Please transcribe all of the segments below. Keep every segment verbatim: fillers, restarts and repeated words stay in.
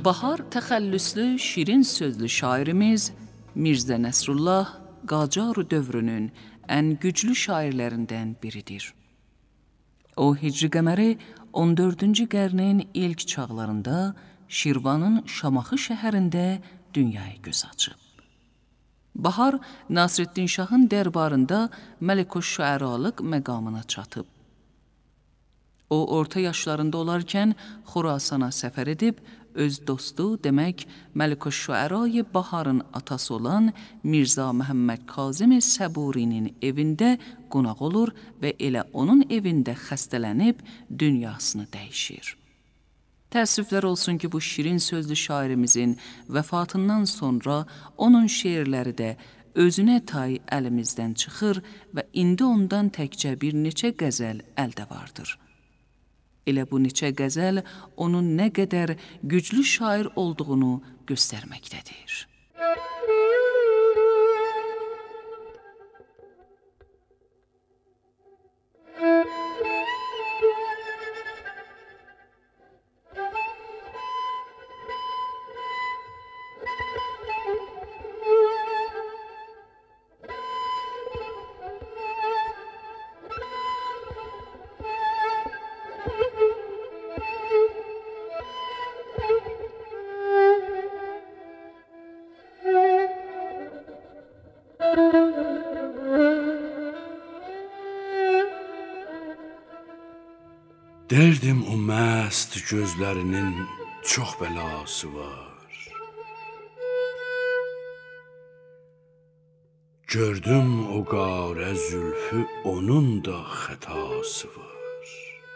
Bahar təxəllüslü, şirin sözlü şairimiz Mirzə Nəsrullah Qacar dövrünün ən güclü şairlərindən biridir. O, Hicri qəməri on dördüncü qarnin ilk çağlarında Şirvanın Şamaxı şəhərində dünyaya göz açıb. Bahar, Nasreddin Şahın dərbarında Məlik-ü-Şüəralıq məqamına çatıb. O, orta yaşlarında olarkən Xorasana səfər edib, öz dostu, demək, Məlik-ü-Şüərayı Baharın atası olan Mirzə Məhəmməd Kazım Səburinin evində qonaq olur və elə onun evində xəstələnib dünyasını dəyişir. Təəssüflər olsun ki, bu şirin sözlü şairimizin vəfatından sonra onun şeirləri də özünə tay əlimizdən çıxır və indi ondan təkcə bir neçə qəzəl əldə vardır. Elə bu neçə qəzəl onun nə qədər güclü şair olduğunu göstərməkdədir. Derdim o məst gözlərinin çox bəlası var. Gördüm o qarə zülfü, onun da xətası var.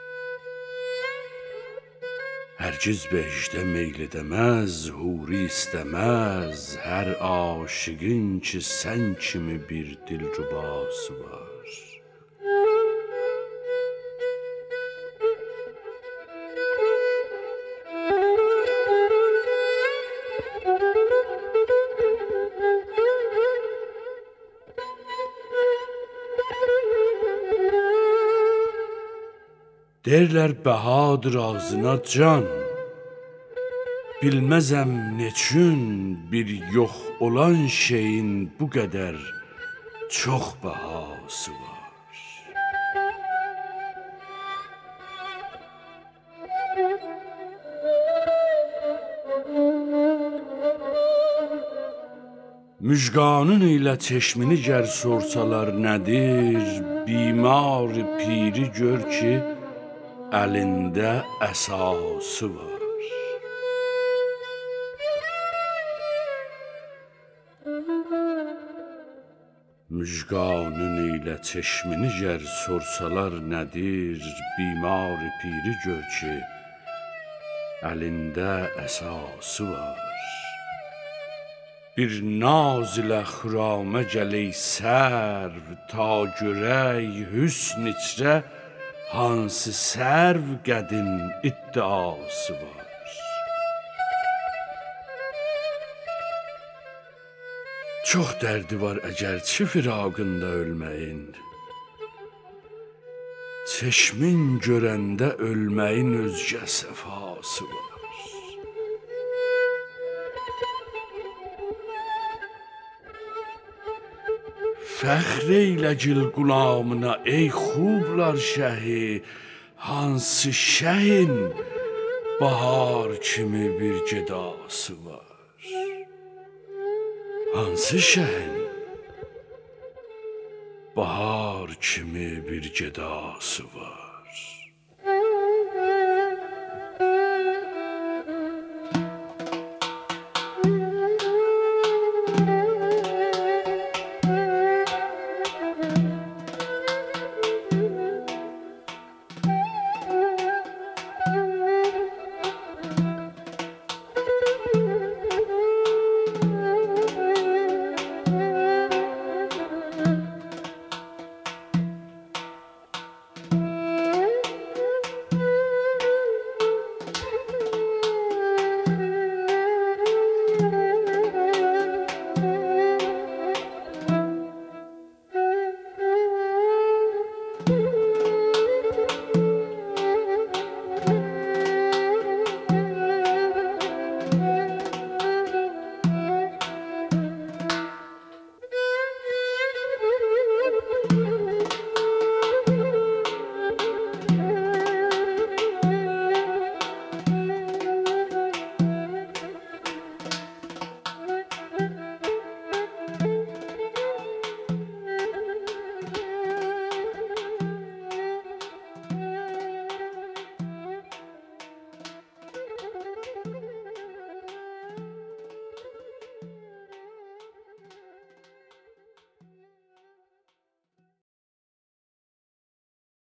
Hərgiz behiştə meyl edəməz, huri istəməz, hər aşiqin ki sən kimi bir dilrubası var. Derlər bəhadır ağzına can, bilməzəm neçün bir yox olan şeyin bu qədər çox bahası var. Müjganın ilə çeşmini gər sorsalar nədir, bimar piri gör ki, əlində əsası var. Müjganın ilə çeşmini gər sorsalar nədir, bimar piri gör ki, əlində əsası var. Bir naz ilə xüramə gələk sərv, ta görək hüsn içrə hansı sərv qədim iddiası var. Çox dərdi var əgərçi firaqında ölməyin, çeşmin görəndə ölməyin özgə səfası var. Fəxr eylə gil qulamına ey xublar şəhi, hansı şəhin bahar kimi bir gedası var. Hansı şəhin bahar kimi bir gedası var.